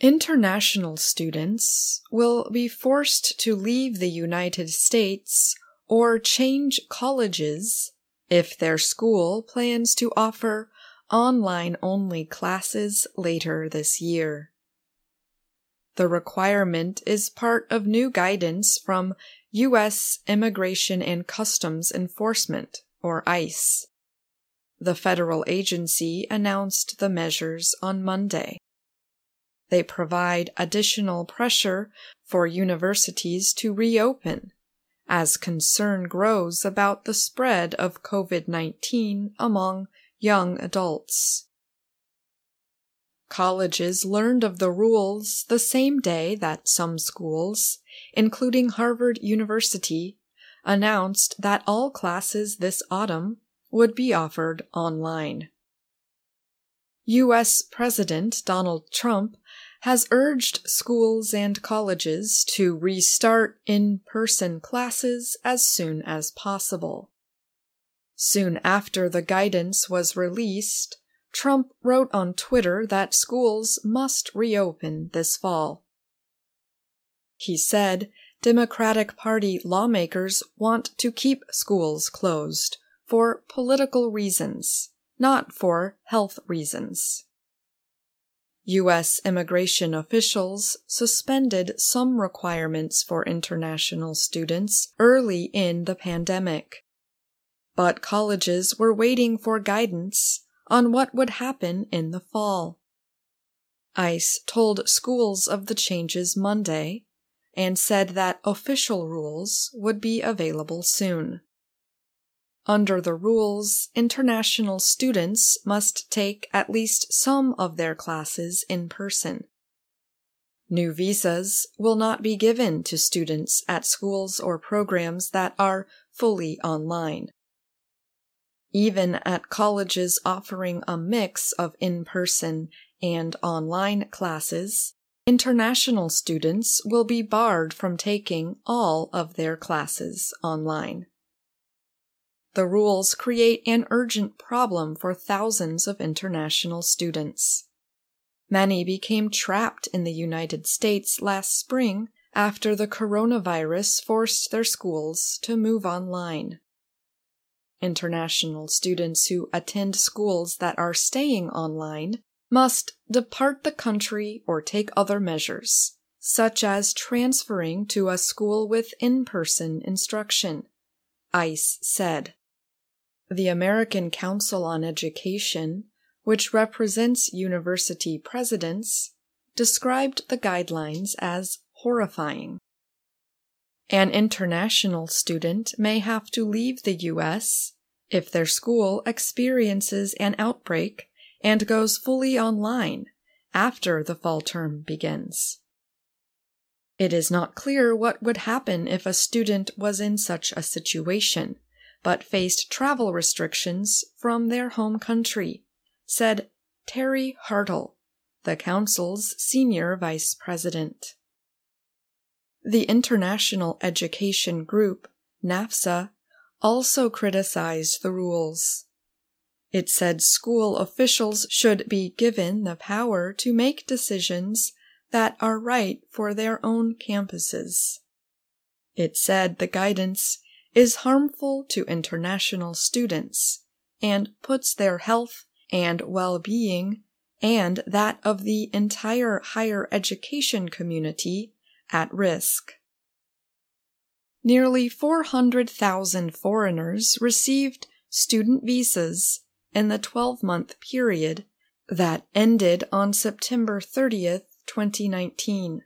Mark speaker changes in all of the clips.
Speaker 1: International students will be forced to leave the United States or change colleges if their school plans to offer online-only classes later this year. The requirement is part of new guidance from U.S. Immigration and Customs Enforcement, or ICE. The federal agency announced the measures on Monday. They provide additional pressure for universities to reopen as concern grows about the spread of COVID-19 among young adults. Colleges learned of the rules the same day that some schools, including Harvard University, announced that all classes this autumn would be offered online. U.S. President Donald Trump has urged schools and colleges to restart in-person classes as soon as possible. Soon after the guidance was released, Trump wrote on Twitter that schools must reopen this fall. He said Democratic Party lawmakers want to keep schools closed for political reasons, not for health reasons. U.S. immigration officials suspended some requirements for international students early in the pandemic, but colleges were waiting for guidance on what would happen in the fall. ICE told schools of the changes Monday and said that official rules would be available soon. Under the rules, international students must take at least some of their classes in person. New visas will not be given to students at schools or programs that are fully online. Even at colleges offering a mix of in-person and online classes, international students will be barred from taking all of their classes online. The rules create an urgent problem for thousands of international students. Many became trapped in the United States last spring after the coronavirus forced their schools to move online. International students who attend schools that are staying online must depart the country or take other measures, such as transferring to a school with in-person instruction, ICE said. The American Council on Education, which represents university presidents, described the guidelines as horrifying. An international student may have to leave the U.S. if their school experiences an outbreak and goes fully online after the fall term begins. It is not clear what would happen if a student was in such a situation, but faced travel restrictions from their home country, said Terry Hartle, the Council's senior vice president. The International Education Group, NAFSA, also criticized the rules. It said school officials should be given the power to make decisions that are right for their own campuses. It said the guidance is harmful to international students and puts their health and well-being and that of the entire higher education community at risk. Nearly 400,000 foreigners received student visas in the 12-month period that ended on September 30th, 2019.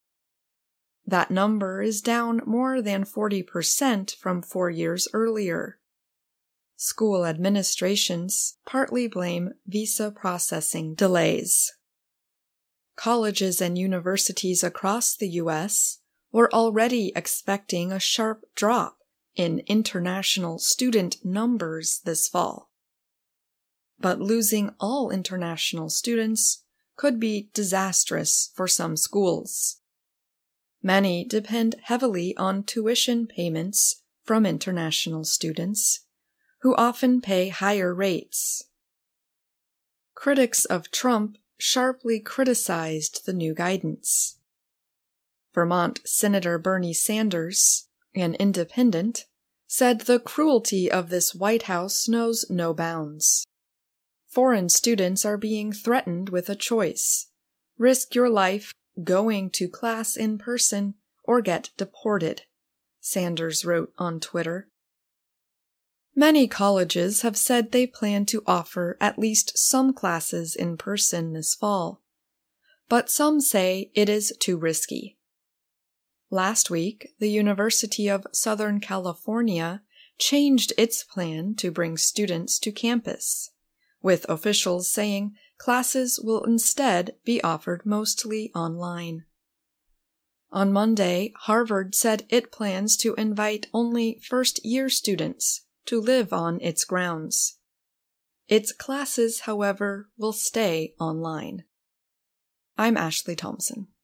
Speaker 1: That number is down more than 40% from 4 years earlier. School administrations partly blame visa processing delays. Colleges and universities across the U.S. were already expecting a sharp drop in international student numbers this fall. But losing all international students could be disastrous for some schools. Many depend heavily on tuition payments from international students, who often pay higher rates. Critics of Trump sharply criticized the new guidance. Vermont Senator Bernie Sanders, an independent, said the cruelty of this White House knows no bounds. Foreign students are being threatened with a choice: risk your life going to class in person or get deported, Sanders wrote on Twitter. Many colleges have said they plan to offer at least some classes in person this fall, but some say it is too risky. Last week, the University of Southern California changed its plan to bring students to campus, with officials saying classes will instead be offered mostly online. On Monday, Harvard said it plans to invite only first-year students to live on its grounds. Its classes, however, will stay online. I'm Ashley Thompson.